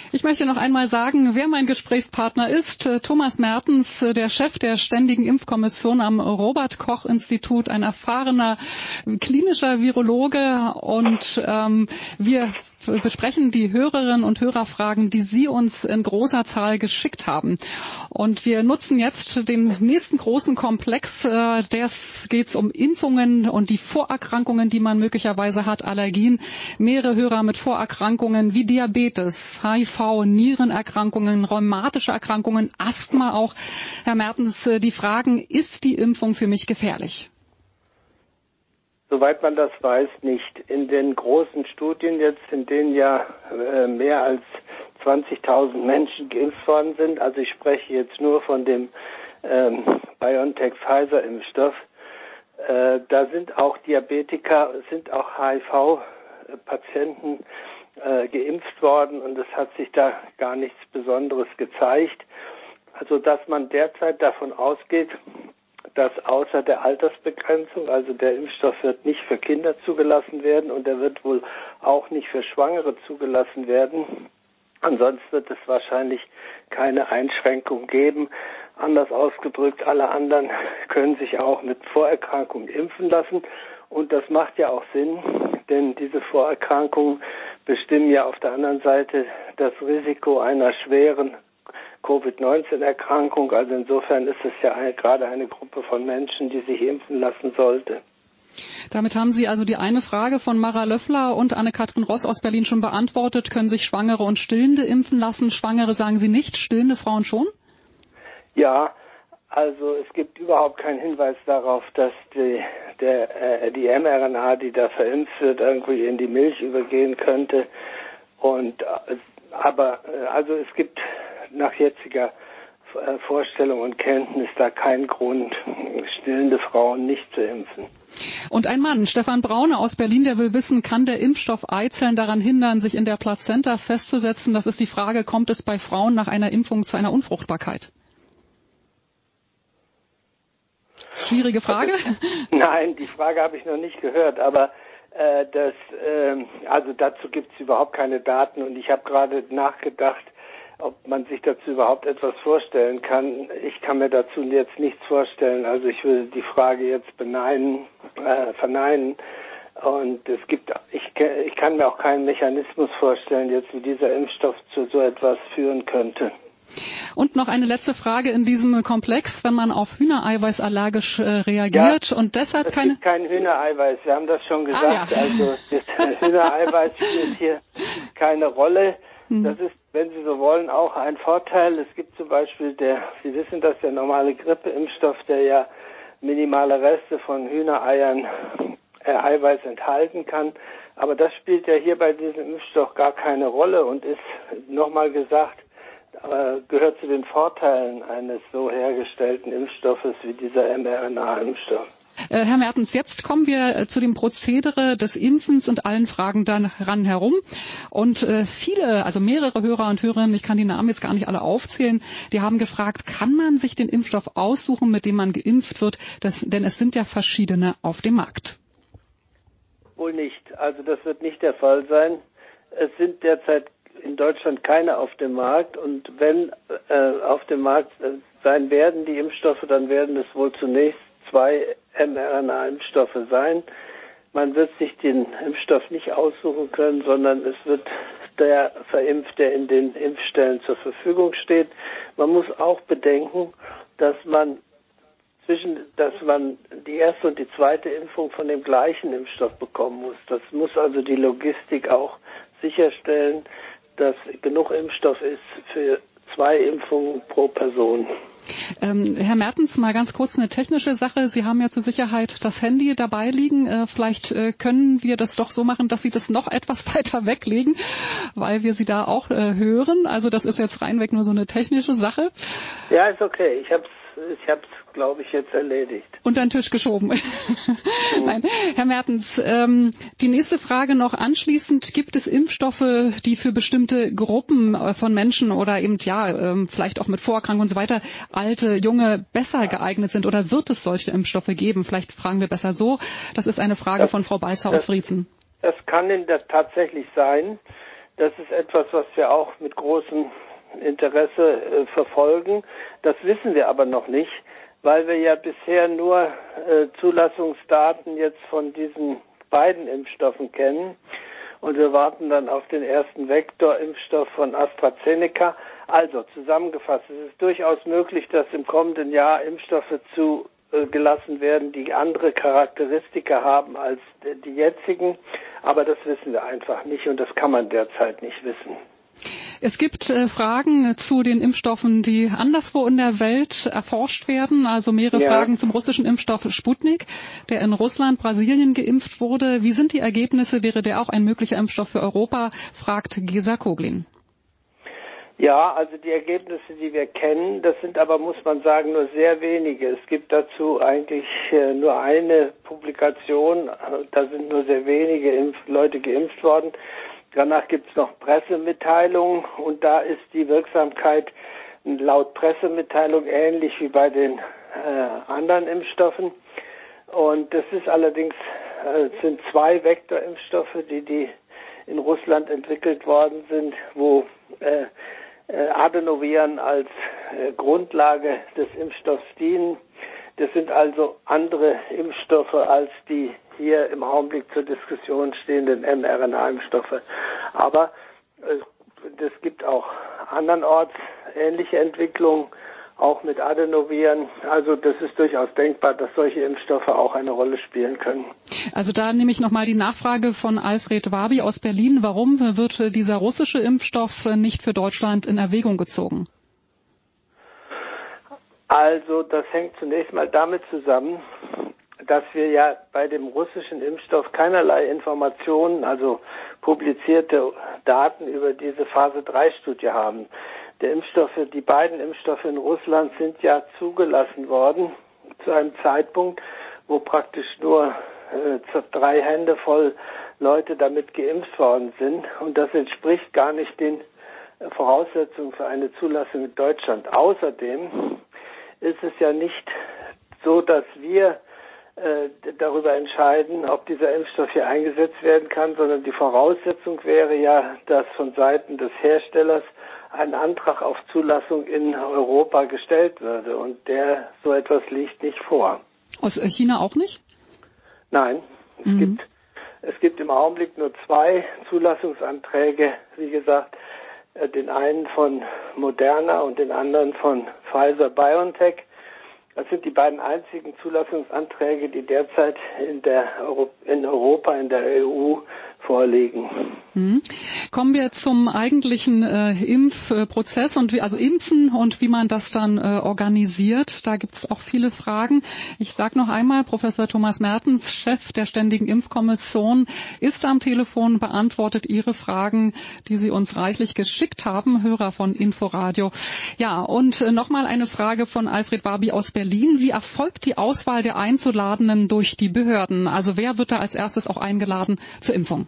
Ich möchte noch einmal sagen, wer mein Gesprächspartner ist. Thomas Mertens, der Chef der Ständigen Impfkommission am Robert-Koch-Institut, ein erfahrener klinischer Virologe. Und wir besprechen die Hörerinnen und Hörerfragen, die Sie uns in großer Zahl geschickt haben. Und wir nutzen jetzt den nächsten großen Komplex. Geht um Impfungen und die Vorerkrankungen, die man möglicherweise hat, Allergien. Mehrere Hörer mit Vorerkrankungen wie Diabetes, HIV, Nierenerkrankungen, rheumatische Erkrankungen, Asthma auch. Herr Mertens, die Fragen, ist die Impfung für mich gefährlich? Soweit man das weiß, nicht. In den großen Studien jetzt, in denen ja mehr als 20.000 Menschen geimpft worden sind, also ich spreche jetzt nur von dem BioNTech-Pfizer-Impfstoff, da sind auch Diabetiker, sind auch HIV-Patienten geimpft worden und es hat sich da gar nichts Besonderes gezeigt. Also dass man derzeit davon ausgeht, dass außer der Altersbegrenzung, also der Impfstoff wird nicht für Kinder zugelassen werden und er wird wohl auch nicht für Schwangere zugelassen werden. Ansonsten wird es wahrscheinlich keine Einschränkung geben. Anders ausgedrückt, alle anderen können sich auch mit Vorerkrankungen impfen lassen. Und das macht ja auch Sinn, denn diese Vorerkrankungen bestimmen ja auf der anderen Seite das Risiko einer schweren Covid-19-Erkrankung. Also insofern ist es ja gerade eine Gruppe von Menschen, die sich impfen lassen sollte. Damit haben Sie also die eine Frage von Mara Löffler und Anne-Kathrin Ross aus Berlin schon beantwortet. Können sich Schwangere und Stillende impfen lassen? Schwangere sagen Sie nicht, stillende Frauen schon? Ja, also es gibt überhaupt keinen Hinweis darauf, dass die mRNA, die da verimpft wird, irgendwie in die Milch übergehen könnte. Aber es gibt nach jetziger Vorstellung und Kenntnis da keinen Grund, stillende Frauen nicht zu impfen. Und ein Mann, Stefan Braune aus Berlin, der will wissen, kann der Impfstoff Eizellen daran hindern, sich in der Plazenta festzusetzen? Das ist die Frage, kommt es bei Frauen nach einer Impfung zu einer Unfruchtbarkeit? Schwierige Frage? Nein, die Frage habe ich noch nicht gehört, aber dazu gibt es überhaupt keine Daten und ich habe gerade nachgedacht, ob man sich dazu überhaupt etwas vorstellen kann. Ich kann mir dazu jetzt nichts vorstellen. Also ich will die Frage jetzt verneinen. Und ich kann mir auch keinen Mechanismus vorstellen, jetzt wie dieser Impfstoff zu so etwas führen könnte. Und noch eine letzte Frage in diesem Komplex, wenn man auf Hühnereiweiß allergisch reagiert und deshalb es gibt kein Hühnereiweiß, wir haben das schon gesagt. Also das Hühnereiweiß spielt hier keine Rolle. Das ist, wenn Sie so wollen, auch ein Vorteil. Es gibt zum Beispiel Sie wissen, dass der normale Grippeimpfstoff, der ja minimale Reste von Hühnereiern Eiweiß enthalten kann. Aber das spielt ja hier bei diesem Impfstoff gar keine Rolle und ist, nochmal gesagt, gehört zu den Vorteilen eines so hergestellten Impfstoffes wie dieser mRNA-Impfstoff. Herr Mertens, jetzt kommen wir zu dem Prozedere des Impfens und allen Fragen dann ran herum. Und mehrere Hörer und Hörerinnen, ich kann die Namen jetzt gar nicht alle aufzählen, die haben gefragt, kann man sich den Impfstoff aussuchen, mit dem man geimpft wird? Denn es sind ja verschiedene auf dem Markt. Wohl nicht. Also das wird nicht der Fall sein. Es sind derzeit in Deutschland keine auf dem Markt. Und wenn auf dem Markt sein werden die Impfstoffe, dann werden es wohl zunächst 2 mRNA-Impfstoffe sein. Man wird sich den Impfstoff nicht aussuchen können, sondern es wird der verimpft, der in den Impfstellen zur Verfügung steht. Man muss auch bedenken, dass man die erste und die zweite Impfung von dem gleichen Impfstoff bekommen muss. Das muss also die Logistik auch sicherstellen, dass genug Impfstoff ist für 2 Impfungen pro Person. Herr Mertens, mal ganz kurz eine technische Sache. Sie haben ja zur Sicherheit das Handy dabei liegen. Vielleicht können wir das doch so machen, dass Sie das noch etwas weiter weglegen, weil wir Sie da auch hören. Also das ist jetzt reinweg nur so eine technische Sache. Ja, ist okay. Ich hab's, glaube ich, jetzt erledigt. Unter den Tisch geschoben. Nein. Herr Mertens, die nächste Frage noch anschließend. Gibt es Impfstoffe, die für bestimmte Gruppen von Menschen oder eben vielleicht auch mit Vorerkrankungen und so weiter, alte, junge, besser geeignet sind? Oder wird es solche Impfstoffe geben? Vielleicht fragen wir besser so. Das ist eine Frage von Frau Balzer aus Friezen. Das kann tatsächlich sein, Das ist etwas, was wir auch mit großem Interesse verfolgen. Das wissen wir aber noch nicht, weil wir ja bisher nur Zulassungsdaten jetzt von diesen beiden Impfstoffen kennen. Und wir warten dann auf den ersten Vektorimpfstoff von AstraZeneca. Also zusammengefasst, es ist durchaus möglich, dass im kommenden Jahr Impfstoffe zugelassen werden, die andere Charakteristika haben als die jetzigen. Aber das wissen wir einfach nicht und das kann man derzeit nicht wissen. Es gibt Fragen zu den Impfstoffen, die anderswo in der Welt erforscht werden. Also mehrere Fragen zum russischen Impfstoff Sputnik, der in Russland, Brasilien geimpft wurde. Wie sind die Ergebnisse? Wäre der auch ein möglicher Impfstoff für Europa? Fragt Gesa Koglin. Ja, also die Ergebnisse, die wir kennen, das sind aber, muss man sagen, nur sehr wenige. Es gibt dazu eigentlich nur eine Publikation. Da sind nur sehr wenige Leute geimpft worden. Danach gibt es noch Pressemitteilungen und da ist die Wirksamkeit laut Pressemitteilung ähnlich wie bei den anderen Impfstoffen. Und das ist allerdings sind 2 Vektorimpfstoffe, die in Russland entwickelt worden sind, wo Adenoviren als Grundlage des Impfstoffs dienen. Das sind also andere Impfstoffe als die hier im Augenblick zur Diskussion stehenden mRNA-Impfstoffe. Aber es gibt auch andernorts ähnliche Entwicklungen, auch mit Adenoviren. Also das ist durchaus denkbar, dass solche Impfstoffe auch eine Rolle spielen können. Also da nehme ich nochmal die Nachfrage von Alfred Wabi aus Berlin. Warum wird dieser russische Impfstoff nicht für Deutschland in Erwägung gezogen? Also das hängt zunächst mal damit zusammen, dass wir ja bei dem russischen Impfstoff keinerlei Informationen, also publizierte Daten über diese Phase-3-Studie haben. Die beiden Impfstoffe in Russland sind ja zugelassen worden zu einem Zeitpunkt, wo praktisch nur 3 Hände voll Leute damit geimpft worden sind. Und das entspricht gar nicht den Voraussetzungen für eine Zulassung in Deutschland. Außerdem ist es ja nicht so, dass wir darüber entscheiden, ob dieser Impfstoff hier eingesetzt werden kann, sondern die Voraussetzung wäre ja, dass von Seiten des Herstellers ein Antrag auf Zulassung in Europa gestellt würde. Und so etwas liegt nicht vor. Aus China auch nicht? Nein, es gibt im Augenblick nur 2 Zulassungsanträge, wie gesagt, den einen von Moderna und den anderen von Pfizer-BioNTech. Das sind die beiden einzigen Zulassungsanträge, die derzeit in Europa, in der EU vorliegen. Kommen wir zum eigentlichen Impfprozess also Impfen und wie man das dann organisiert. Da gibt es auch viele Fragen. Ich sage noch einmal, Professor Thomas Mertens, Chef der Ständigen Impfkommission, ist am Telefon, beantwortet Ihre Fragen, die Sie uns reichlich geschickt haben, Hörer von Inforadio. Ja, und nochmal eine Frage von Alfred Wabi aus Berlin. Wie erfolgt die Auswahl der Einzuladenden durch die Behörden? Also wer wird da als erstes auch eingeladen zur Impfung?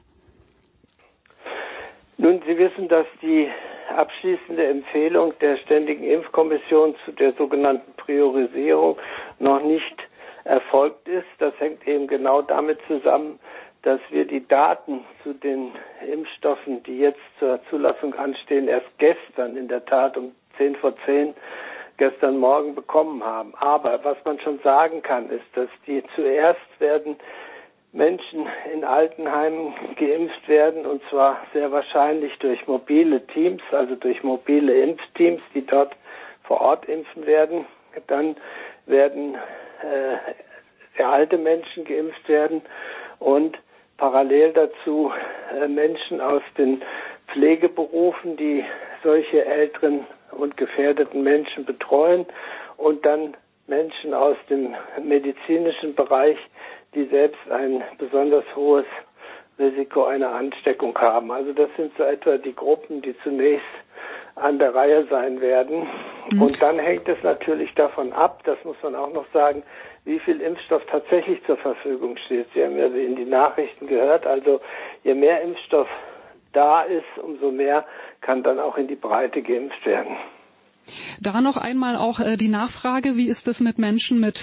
Nun, Sie wissen, dass die abschließende Empfehlung der Ständigen Impfkommission zu der sogenannten Priorisierung noch nicht erfolgt ist. Das hängt eben genau damit zusammen, dass wir die Daten zu den Impfstoffen, die jetzt zur Zulassung anstehen, erst gestern, in der Tat um 10 vor 10, gestern Morgen bekommen haben. Aber was man schon sagen kann, ist, dass zuerst werden Menschen in Altenheimen geimpft werden, und zwar sehr wahrscheinlich durch mobile Teams, also durch mobile Impfteams, die dort vor Ort impfen werden. Dann werden sehr alte Menschen geimpft werden und parallel dazu Menschen aus den Pflegeberufen, die solche älteren und gefährdeten Menschen betreuen, und dann Menschen aus dem medizinischen Bereich, die selbst ein besonders hohes Risiko einer Ansteckung haben. Also das sind so etwa die Gruppen, die zunächst an der Reihe sein werden. Und dann hängt es natürlich davon ab, das muss man auch noch sagen, wie viel Impfstoff tatsächlich zur Verfügung steht. Sie haben ja in die Nachrichten gehört, also je mehr Impfstoff da ist, umso mehr kann dann auch in die Breite geimpft werden. Da noch einmal auch die Nachfrage, wie ist es mit Menschen mit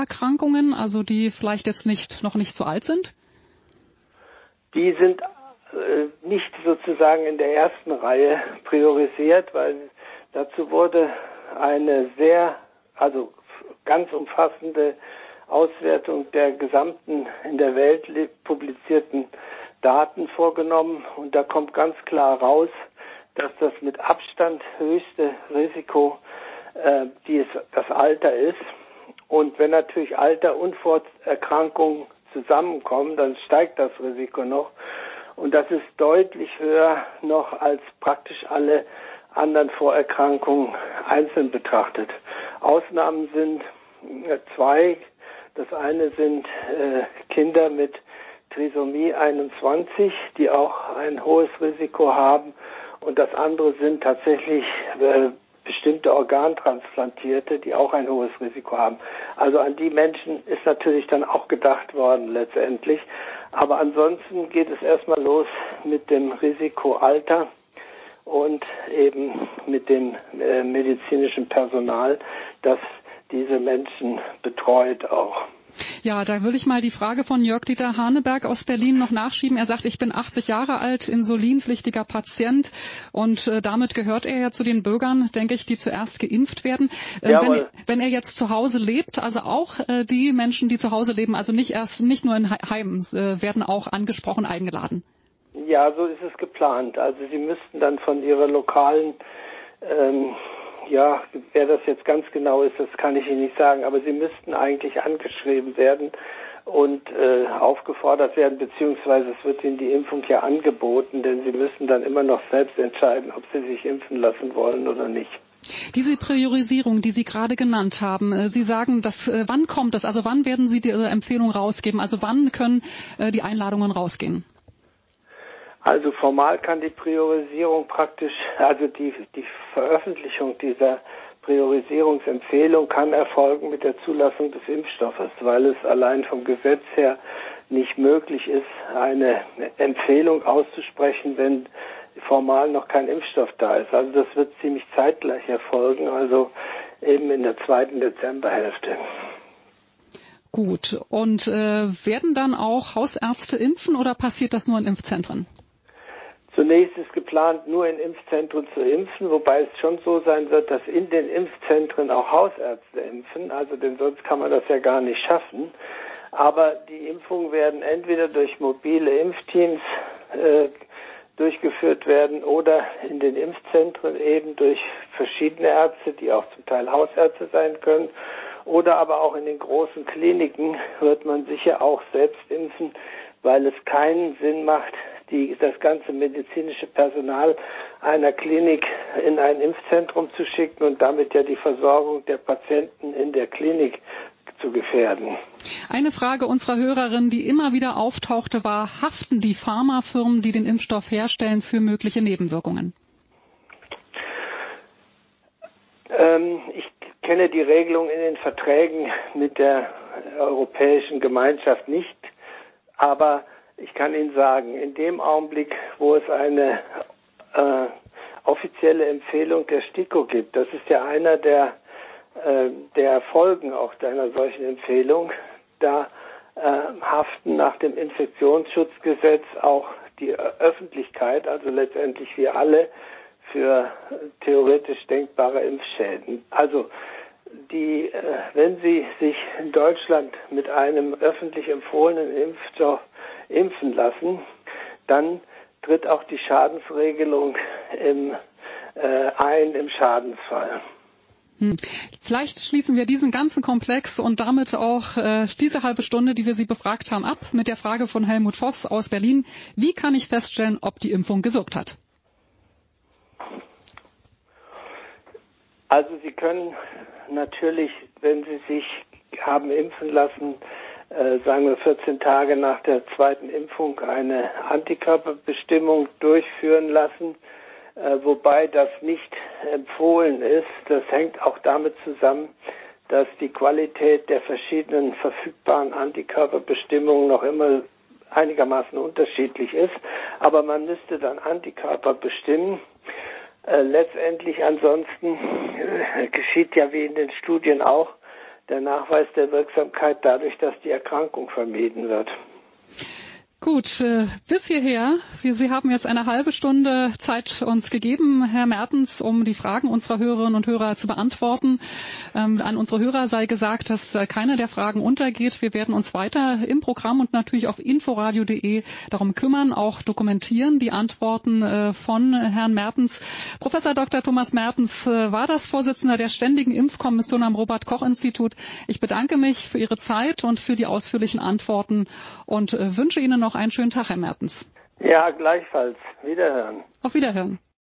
Vorerkrankungen, also die vielleicht jetzt noch nicht so alt sind? Die sind nicht sozusagen in der ersten Reihe priorisiert, weil dazu wurde eine ganz umfassende Auswertung der gesamten in der Welt publizierten Daten vorgenommen. Und da kommt ganz klar raus, dass das mit Abstand höchste Risiko das Alter ist. Und wenn natürlich Alter und Vorerkrankungen zusammenkommen, dann steigt das Risiko noch. Und das ist deutlich höher noch als praktisch alle anderen Vorerkrankungen einzeln betrachtet. Ausnahmen sind zwei. Das eine sind Kinder mit Trisomie 21, die auch ein hohes Risiko haben. Und das andere sind tatsächlich bestimmte Organtransplantierte, die auch ein hohes Risiko haben. Also an die Menschen ist natürlich dann auch gedacht worden letztendlich. Aber ansonsten geht es erstmal los mit dem Risiko Alter und eben mit dem medizinischen Personal, das diese Menschen betreut auch. Ja, da will ich mal die Frage von Jörg-Dieter Haneberg aus Berlin noch nachschieben. Er sagt, ich bin 80 Jahre alt, insulinpflichtiger Patient und damit gehört er ja zu den Bürgern, denke ich, die zuerst geimpft werden. Wenn er jetzt zu Hause lebt, also auch die Menschen, die zu Hause leben, also nicht nur in Heimen, werden auch angesprochen, eingeladen. Ja, so ist es geplant. Also Sie müssten dann von Ihrer lokalen wer das jetzt ganz genau ist, das kann ich Ihnen nicht sagen, aber Sie müssten eigentlich angeschrieben werden und aufgefordert werden, beziehungsweise es wird Ihnen die Impfung ja angeboten, denn Sie müssen dann immer noch selbst entscheiden, ob Sie sich impfen lassen wollen oder nicht. Diese Priorisierung, die Sie gerade genannt haben, Sie sagen, wann kommt das? Also wann werden Sie Ihre Empfehlung rausgeben? Also wann können die Einladungen rausgehen? Also formal kann die Priorisierung also die Veröffentlichung dieser Priorisierungsempfehlung kann erfolgen mit der Zulassung des Impfstoffes, weil es allein vom Gesetz her nicht möglich ist, eine Empfehlung auszusprechen, wenn formal noch kein Impfstoff da ist. Also das wird ziemlich zeitgleich erfolgen, also eben in der 2. Dezemberhälfte. Gut. Und werden dann auch Hausärzte impfen oder passiert das nur in Impfzentren? Zunächst ist geplant, nur in Impfzentren zu impfen, wobei es schon so sein wird, dass in den Impfzentren auch Hausärzte impfen, also denn sonst kann man das ja gar nicht schaffen. Aber die Impfungen werden entweder durch mobile Impfteams durchgeführt werden oder in den Impfzentren eben durch verschiedene Ärzte, die auch zum Teil Hausärzte sein können, oder aber auch in den großen Kliniken wird man sicher auch selbst impfen, weil es keinen Sinn macht, das ganze medizinische Personal einer Klinik in ein Impfzentrum zu schicken und damit ja die Versorgung der Patienten in der Klinik zu gefährden. Eine Frage unserer Hörerin, die immer wieder auftauchte, war, haften die Pharmafirmen, die den Impfstoff herstellen, für mögliche Nebenwirkungen? Ich kenne die Regelung in den Verträgen mit der Europäischen Gemeinschaft nicht, aber ich kann Ihnen sagen, in dem Augenblick, wo es eine offizielle Empfehlung der STIKO gibt, das ist ja einer der Folgen auch einer solchen Empfehlung, da haften nach dem Infektionsschutzgesetz auch die Öffentlichkeit, also letztendlich wir alle, für theoretisch denkbare Impfschäden. Also wenn Sie sich in Deutschland mit einem öffentlich empfohlenen Impfstoff impfen lassen, dann tritt auch die Schadensregelung im Schadensfall. Vielleicht schließen wir diesen ganzen Komplex und damit auch diese halbe Stunde, die wir Sie befragt haben, ab mit der Frage von Helmut Voss aus Berlin. Wie kann ich feststellen, ob die Impfung gewirkt hat? Also Sie können natürlich, wenn Sie sich haben impfen lassen, sagen wir 14 Tage nach der zweiten Impfung eine Antikörperbestimmung durchführen lassen, wobei das nicht empfohlen ist. Das hängt auch damit zusammen, dass die Qualität der verschiedenen verfügbaren Antikörperbestimmungen noch immer einigermaßen unterschiedlich ist. Aber man müsste dann Antikörper bestimmen. Letztendlich ansonsten geschieht ja wie in den Studien auch der Nachweis der Wirksamkeit dadurch, dass die Erkrankung vermieden wird. Gut, bis hierher. Sie haben jetzt eine halbe Stunde Zeit uns gegeben, Herr Mertens, um die Fragen unserer Hörerinnen und Hörer zu beantworten. An unsere Hörer sei gesagt, dass keine der Fragen untergeht. Wir werden uns weiter im Programm und natürlich auf inforadio.de darum kümmern, auch dokumentieren die Antworten von Herrn Mertens. Professor Dr. Thomas Mertens war das Vorsitzender der Ständigen Impfkommission am Robert-Koch-Institut. Ich bedanke mich für Ihre Zeit und für die ausführlichen Antworten und wünsche Ihnen noch einen schönen Tag, Herr Mertens. Ja, gleichfalls. Wiederhören. Auf Wiederhören.